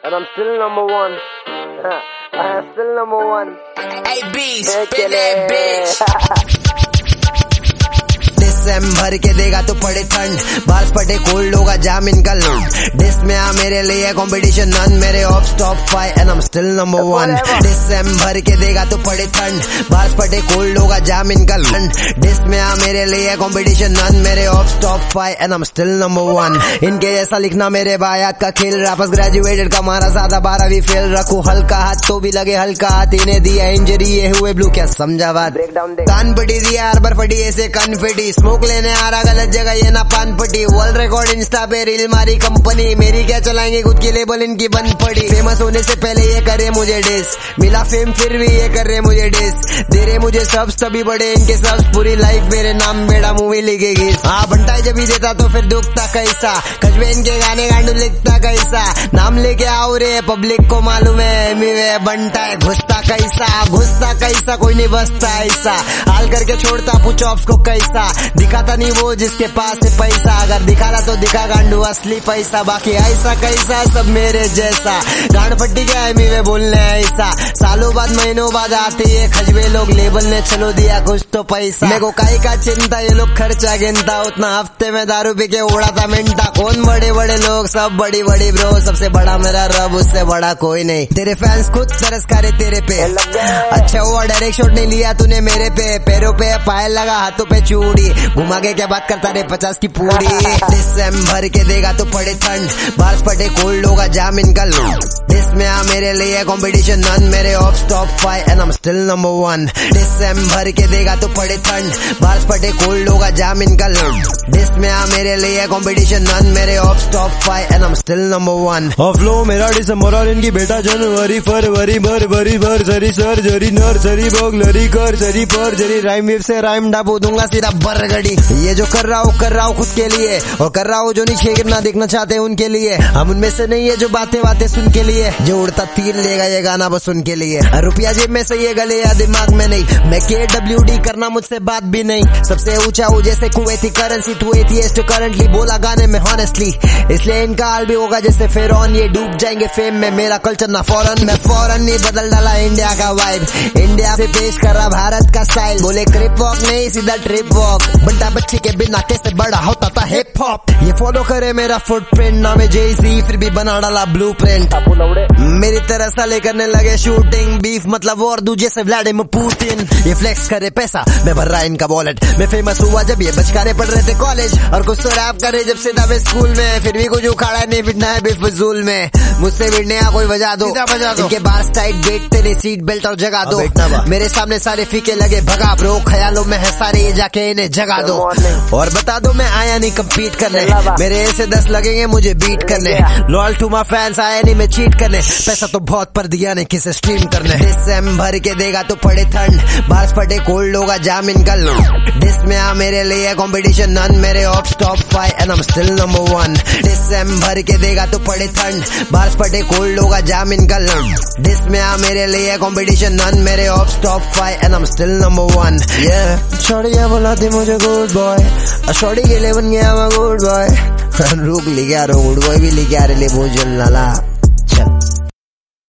and I'm still number one. I am still number one. Hey B, spin that bitch. भर के देगा तो पड़े ठंड, बारिश पटे कोल्ड होगा जाम इनका लूट। डिस में आ मेरे लिए कंपटीशन नन, मेरे opps top 5 and I am still number 1। डिस भर के देगा तो पड़े ठंड, बारिश पटे कोल्ड होगा जाम इनका लूट। डिस में आ मेरे लिए कंपटीशन नन, मेरे opps top 5 and I am still number 1। इनके जैसा लिखना मेरे बायात का खेल, रापस ग्रेजुएटेड का मारा ज्यादा 12वीं फेल। रखू हल्का हाथ तो भी लगे हल्का हाथ, इन्हें दिया इंजरी ये हुए ब्लू, क्या समझा बात। कान पटी दिया अरबर फटी ऐसे कनफिटी, स्मोक लेने आ रहा गलत जगह ये ना पान पटी। वर्ल्ड रिकॉर्ड इंस्टा पे रील मारी कंपनी, मेरी क्या चलाएंगे खुद की लेबल इनकी बंद पड़ी। फेमस होने से पहले ये करे मुझे डिस, मिला फेम फिर भी ये कर रहे मुझे डिस। दे रहे मुझे सब्स तभी बड़े इनके सब्स, पूरी लाइफ मेरे नाम बेड़ा मूवी लिखेगी। हाँ बंटाई जब ही देता तो फिर दुखता कैसा, कजबे इनके गाने गांडू लिखता कैसा। नाम लेके आओ रे पब्लिक को मालूम है वे बंटाई घुसता कैसा कोई नहीं बसता ऐसा। हाल करके छोड़ता पूछो आपको कैसा, दिखाता नहीं वो जिसके पास है पैसा। अगर दिखा रहा तो दिखा गांडू असली पैसा, बाकी ऐसा कैसा सब मेरे जैसा। गांड फट्टी क्या है मीवे बोलने ऐसा, सालों बाद महीनों बाद आते ये खजबे लोग, लेबल ने चलो दिया कुछ तो पैसा। मेरे को काई का चिंता ये लोग खर्चा गिनता, उतना हफ्ते में दारू पी के उड़ाता मिंटा। कौन बड़े बड़े लोग सब बड़ी बड़ी ब्रो, सबसे बड़ा मेरा रब उससे बड़ा कोई नहीं। तेरे फैंस खुद तरस करे तेरे पे, अच्छा हुआ डायरेक्ट शॉट नहीं लिया तूने मेरे पे। पैरों पे पायल लगा हाथों पे चूड़ी, घुमा के क्या बात करता रे 50 की पूरी। दिसंबर के देगा तो पड़े ठंड, बारिश पटे कोल्ड होगा जाम इनका लूट। डिस में आ मेरे लिए कंपटीशन नन, मेरे opps top 5 and I am still number 1। दिसंबर के देगा तो पड़े ठंड, बारिश पटे कोल्ड होगा जाम इनका लूट। डिस में आ मेरे लिए कंपटीशन नन, मेरे opps top 5 and I am still number 1। Flow मेरा दिसंबर और इनकी बेटा जनवरी फरवरी भरवरी भरसरी सर्जरी नर्सरी बगलरी कर्सरी परजरी। राइम वेव से राइम डाबो दूंगा सीधा बरगड़ी। ये जो कर रहा हूँ खुद के लिए, और कर रहा हूँ जो नीचे गिरना देखना चाहते हैं उनके लिए। हम उनमें से नहीं है जो बातें सुन के लिए, जो उड़ता तीर लेगा ये गाना बस उनके लिए। रुपया जेब में से ये गले या दिमाग में नहीं, मैं KWD करना मुझसे बात भी नहीं। सबसे ऊंचा हूँ जैसे कुवैती करेंसी, तू एथियस्ट करंटली बोला गाने में हॉनेस्टली। इसलिए इनका हाल भी होगा जैसे फेरॉन, ये डूब जाएंगे फेम में, मेरा कल्चर ना फॉरन। मैं फॉरन नहीं बदल डाला इंडिया का वाइब, इंडिया से पेश कर रहा भारत का स्टाइल। बोले क्रिप वॉक नहीं सीधा ट्रिप वॉक, बंटा बच्चे के बिना कैसे बड़ा होता था हिप हॉप। ये फॉलो करे मेरा फुटप्रिंट, नाम है Jay-Z फिर भी बना डाला ब्लूप्रिंट। मेरी तरह साले करने लगे शूटिंग, बीफ मतलब और दूजे से व्लादिमीर पुतिन। ये फ्लेक्स करे पैसा मैं भर रहा इनका वॉलेट, मैं फेमस हुआ जब ये बचकारे पढ़ रहे थे कॉलेज, और कुछ तो रैप करे जब से दबे स्कूल में। फिर भी कुछ उखाड़ा नहीं बिटना है बेफजूल में, मुझसे बिटने कोई बजा दो। इनके बास टाइट बैठते नहीं, सीट बेल्ट और जगा दो। मेरे सामने सारे फीके लगे भगा ब्रो, ख्यालों में है सारे ये जाके इन्हें जगा दो। और बता दो मैं आया नहीं कम्पीट करने, मेरे ऐसे 10 लगेंगे मुझे बीट करने। लॉयल टू माय फैंस आया नहीं मैं चीट करने, पैसा तो बहुत पर दिया नहीं किसे स्ट्रीम करने। दिसंबर के देगा तो पड़े ठंड, बारिश पटे कोल्ड होगा जाम इनका लूट। डिस में आ मेरे लिए कंपटीशन नन, मेरे opps top 5 and I am still number 1। दिसंबर के देगा तो पड़े ठंड, बारिश पटे कोल्ड होगा जाम इनका लूट। डिस में आ मेरे लिए कंपटीशन नन, मेरे opps top 5 and I am still number 1। छोड़िया बुलाती मुझे गुड बॉय, छोड़ी के लिए बन गया मैं गुड बॉय। रुक लिखा रो गुड बॉय भी लिखा रे ले भोजन लाला।